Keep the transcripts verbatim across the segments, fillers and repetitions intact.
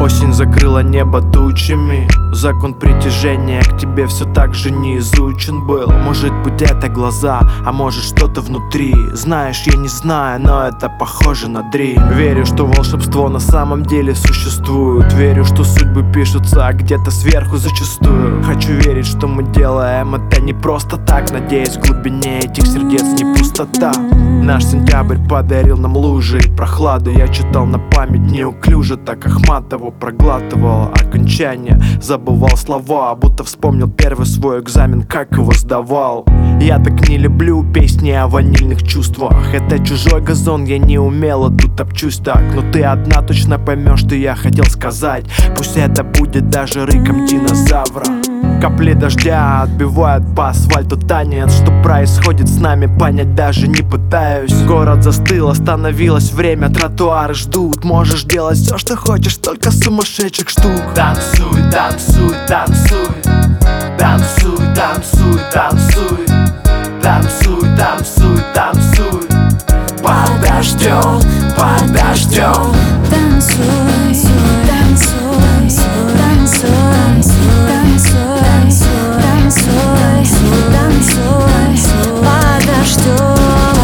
Осень закрыла небо тучами. Закон притяжения к тебе все так же не изучен был. Может быть это глаза, а может что-то внутри. Знаешь, я не знаю, но это похоже на дрим. Верю, что волшебство на самом деле существует. Верю, что судьбы пишутся где-то сверху зачастую. Хочу верить, что мы делаем это не просто так. Надеюсь, в глубине этих сердец не пустота. Наш сентябрь подарил нам лужи и прохладу. Я читал на память неуклюже, так Ахматову проглатывал окончание. Забывал слова, будто вспомнил первый свой экзамен, как его сдавал. Я так не люблю песни о ванильных чувствах. Это чужой газон, я не умело тут топчусь так. Но ты одна точно поймешь, что я хотел сказать. Пусть это будет даже рыком динозавра. Капли дождя отбивают по асфальту танец. Что происходит с нами, понять даже не пытаюсь. Город застыл, остановилось время, тротуары ждут. Можешь делать все, что хочешь, только сумасшедших штук. Танцуй, танцуй, танцуй. Танцуй, танцуй, танцуй. Танцуй, танцуй, танцуй. Под дождем, под дождем. Танцуй, танцуй, танцуй, танцуй, танцуй, танцуй, под дождем.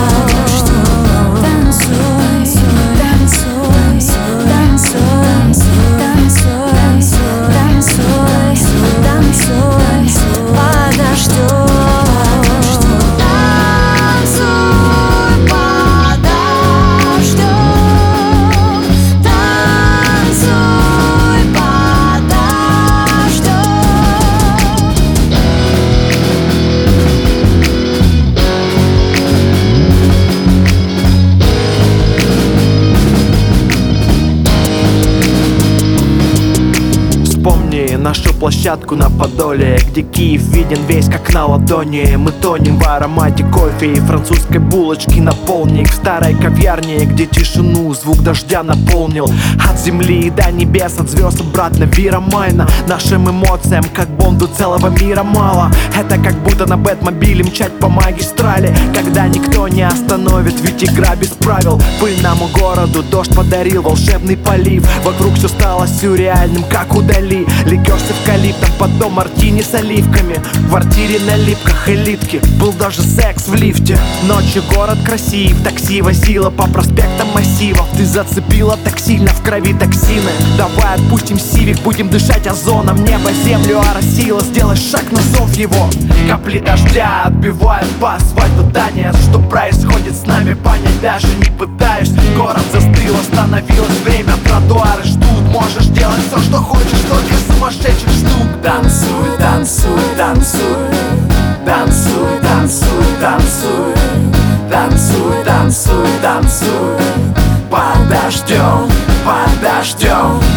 Танцуй, танцуй, танцуй, танцуй, танцуй, танцуй, под дождем. Вспомни нашу площадку на Подоле, где Киев виден весь как на ладони. Мы тонем в аромате кофе и французской булочки на полник. В старой кав'ярне, где тишину звук дождя наполнил. От земли до небес, от звезд обратно Виромайна. Нашим эмоциям, как Бонду, целого мира мало. Это как будто на Бэтмобиле мчать по магистрали, когда никто не остановит, ведь игра без правил. Пыльному городу дождь подарил волшебный полив. Вокруг все стало сюрреальным, как удали. Ликер с эвкалиптом, потом мартини с оливками. В квартире на липках элитки, был даже секс в лифте. Ночью город красив, такси возило по проспектам массивов. Ты зацепила так сильно, в крови токсины. Давай отпустим сивик, будем дышать озоном. Небо землю оросило, сделай шаг на зов его. Капли дождя отбивают по асфальту танец. Что происходит с нами, понять даже не пытаюсь. Город застыл, остановилось время, тротуары ждут. Можешь делать все, что хочешь, только сумасшедших штук. Танцуй, танцуй, танцуй. Танцуй, танцуй, танцуй. Танцуй, танцуй, танцуй. Под дождем, под дождем.